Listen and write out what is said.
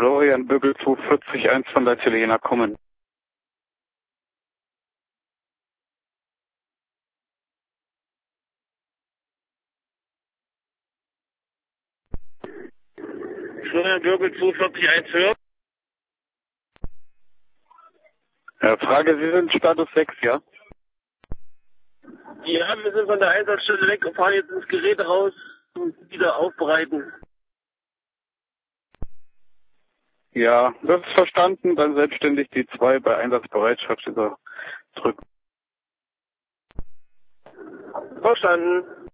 Florian Böbel 240-1 von der Italiener kommen. Florian Böbel 240-1 hören. Frage, Sie sind Status 6, ja? Ja, wir sind von der Einsatzstelle weg und fahren jetzt ins Gerät raus und wieder aufbereiten. Ja, das ist verstanden. Dann selbstständig die 2 bei Einsatzbereitschaft wieder zurück. Verstanden.